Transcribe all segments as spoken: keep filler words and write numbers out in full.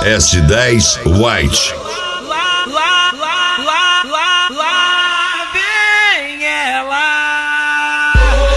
S dez White. Lá, lá, lá, lá, lá, lá vem ela.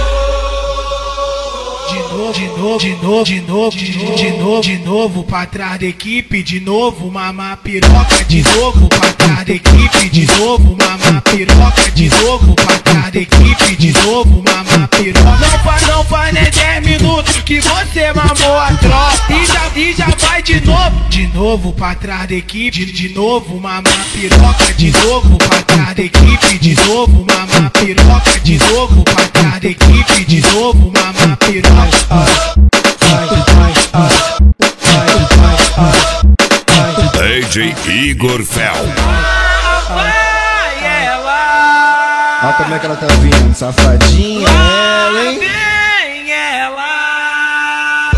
De novo, de novo, de novo, de novo, de novo, de novo, pra trás da equipe, de novo, mamar piroca, de novo, pra trás da equipe, de novo, mamar piroca, de novo, pra trás da equipe, de novo, mamar piroca. Não faz, não faz nem dez minutos que você mamou a tropa e já, e já vai de novo, de novo, pra trás da equipe, de, de novo, mamar piroca, de novo, pra trás da equipe, de novo, mamar piroca, de novo, pra trás da equipe, de novo, mamar piroca. D J Igor Fel. Vai ela. Olha como é que ela tá vindo, safadinha ela, hein? Vem ela.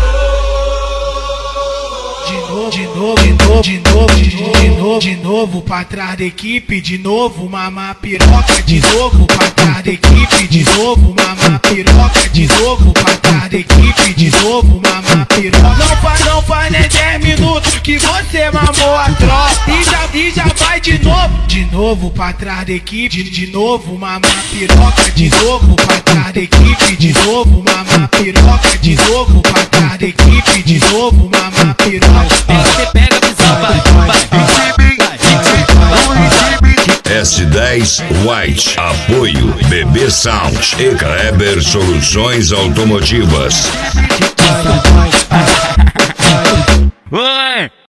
De novo, de novo, de novo, de novo, de novo, de novo, pra trás da equipe, de novo, mamar piroca, de novo, pra trás da equipe, de novo, mamar piroca, de novo, pra trás da equipe, de novo, mamar piroca. Não faz, não faz nem dez minutos que você mamou a tropa e já, e já vai de novo, de novo, pra trás da equipe, de, de novo, mamar piroca, de novo, pra trás da equipe, de novo, mamar piroca, de novo, pra trás da equipe, de novo, mamar piroca. Você pega a visão, vai, vai. S dez White. Apoio B B Sound e Kleber Soluções Automotivas. Oi!